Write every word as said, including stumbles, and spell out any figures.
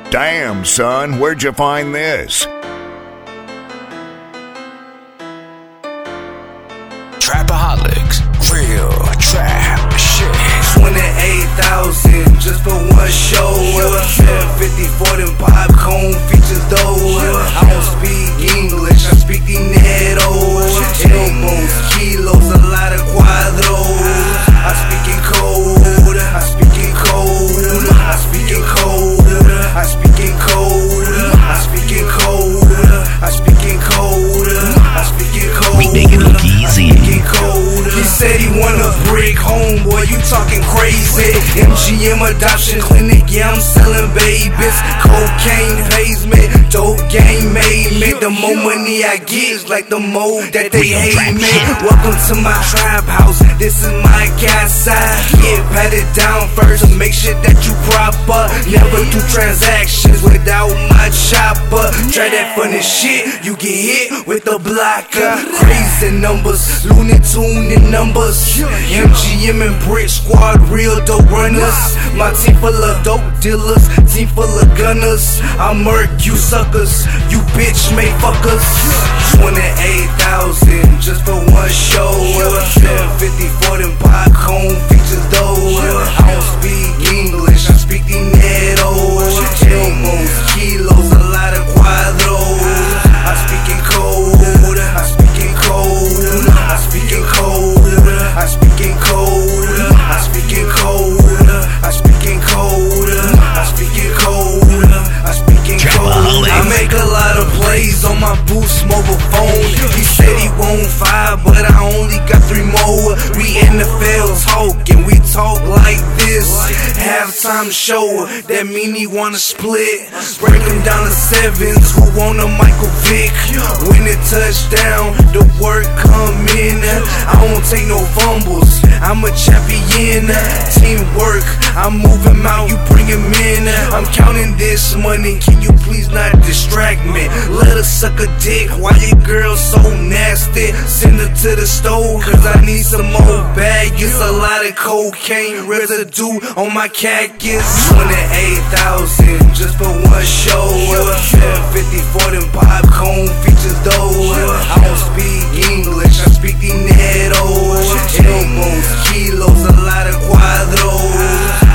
Damn, son, where'd you find this? Trapaholics, real trap shit. twenty-eight thousand just for one show. seven fifty for them popcorn features though. I don't speak English, I speak the netos. Elbows, kilos, a lot of cuadros. I speak in code, I speak in code, I speak in code, I speak in code, I speak in code, I speak in code, I speak in code. We make it look easy. He said he want a brick, homeboy, you talking crazy. M G M adoption clinic, yeah, I'm selling babies. Cocaine pays me, dope game made me. The more money I get, it's like the more that they hate me. Welcome to my trap house, this is my gas side. Get patted down first to make sure that you proper. Never do transactions without my chopper. Try that funny shit, you get hit with the blocker. Crazy numbers, Looney Tune in numbers. M G M and Brick Squad, real dope runners. My team full of dope dealers, team full of gunners. I murk you suckers, you bitch made fuckers. twenty-eight thousand just for one show. seven fifty for them popcorn features though. I don't speak English, I speak the netos. Elbows, kilos, a lot of cuadros. I speak in code, I speak in code, I speak in code, I speak in code, I speak in code, I speak in code, I speak in code, I speak in code. I make a lot of plays on my Boost mobile phone. He said he want five, but I only got three more. We N F L talk and we talk like this. Halftime show, that mean he wanna split. Break him down to sevens, who want a Michael Vick? When it touchdown, the work come in. I don't take no fumbles, I'm a champion. Teamwork, I'm moving out, you bring him in. I'm counting this money, can you please not distract me? Let her suck a dick, why your girl so nasty? Send her to the stove, cause I need some more baggage. A lot of cocaine residue on my cactus. twenty-eight thousand just for one show. seven fifty for them popcorn features though. I don't speak English, I speak the netos. Elbows, kilos, a lot of cuadros.